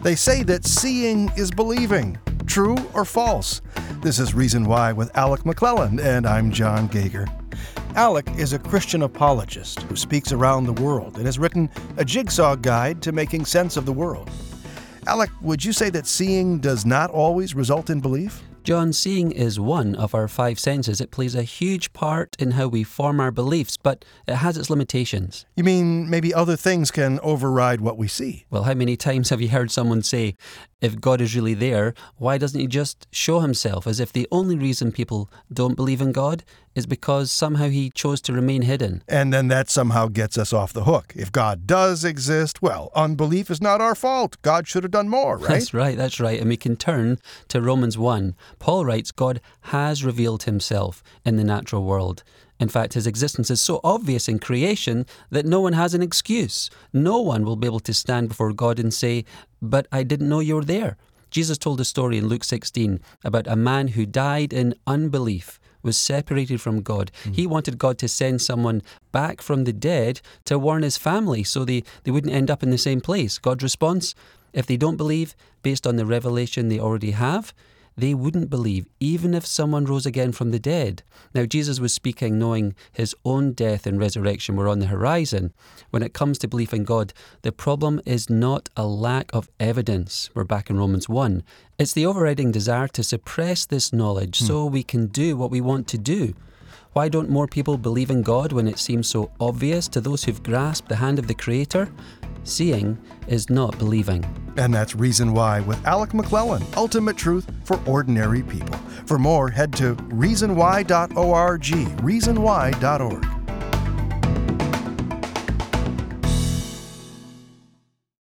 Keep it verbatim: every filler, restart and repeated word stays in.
They say that seeing is believing. True or false? This is Reason Why with Alec McClellan, and I'm John Gager. Alec is a Christian apologist who speaks around the world and has written a jigsaw guide to making sense of the world. Alec, would you say that seeing does not always result in belief? John, seeing is one of our five senses. It plays a huge part in how we form our beliefs, but it has its limitations. You mean maybe other things can override what we see? Well, how many times have you heard someone say, if God is really there, why doesn't he just show himself? As if the only reason people don't believe in God is because somehow he chose to remain hidden. And then that somehow gets us off the hook. If God does exist, well, unbelief is not our fault. God should have done more, right? That's right, that's right. And we can turn to Romans one. Paul writes, God has revealed himself in the natural world. In fact, his existence is so obvious in creation that no one has an excuse. No one will be able to stand before God and say, but I didn't know you were there. Jesus told a story in Luke sixteen about a man who died in unbelief, was separated from God. Mm. He wanted God to send someone back from the dead to warn his family so they, they wouldn't end up in the same place. God's response, if they don't believe based on the revelation they already have, they wouldn't believe, even if someone rose again from the dead. Now, Jesus was speaking knowing his own death and resurrection were on the horizon. When it comes to belief in God, the problem is not a lack of evidence. We're back in Romans one. It's the overriding desire to suppress this knowledge hmm. so we can do what we want to do. Why don't more people believe in God when it seems so obvious to those who've grasped the hand of the Creator? Seeing is not believing. And that's Reason Why with Alec McClellan, ultimate truth for ordinary people. For more, head to reason why dot org, reason why dot org.